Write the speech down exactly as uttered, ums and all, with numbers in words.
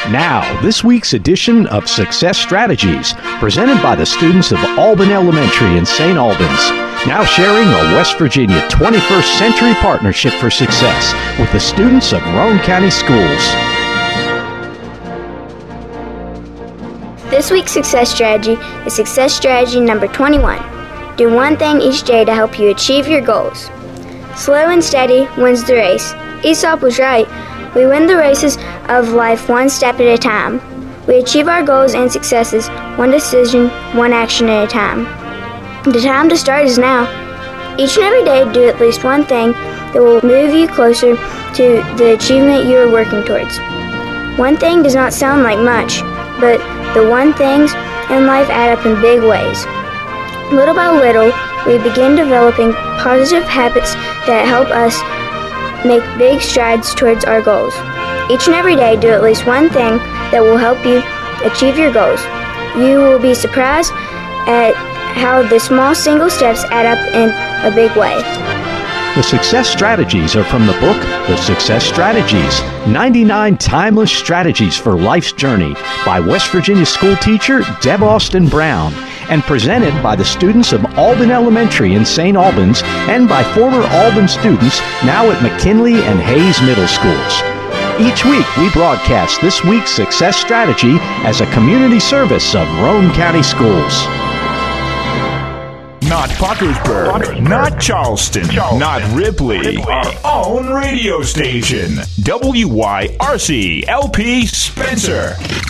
Now, this week's edition of Success Strategies, presented by the students of Alban Elementary in Saint Albans. Now sharing a West Virginia twenty-first century partnership for success with the students of Roane County Schools. This week's success strategy is success strategy number twenty-one. Do one thing each day to help you achieve your goals. Slow and steady wins the race. Aesop was right. We win the races of life one step at a time. We achieve our goals and successes one decision, one action at a time. The time to start is now. Each and every day, do at least one thing that will move you closer to the achievement you are working towards. One thing does not sound like much, but the one things in life add up in big ways. Little by little, we begin developing positive habits that help us make big strides towards our goals. Each and every day, do at least one thing that will help you achieve your goals. You will be surprised at how the small single steps add up in a big way. The success strategies are from the book, The Success Strategies, ninety-nine Timeless Strategies for Life's Journey by West Virginia school teacher Deb Austin Brown, and presented by the students of Alban Elementary in Saint Albans and by former Alban students now at McKinley and Hayes Middle Schools. Each week we broadcast this week's success strategy as a community service of Roane County Schools. Not Parkersburg, not Charleston, Charleston, not Ripley, Ripley, our own radio station, W Y R C L P Spencer.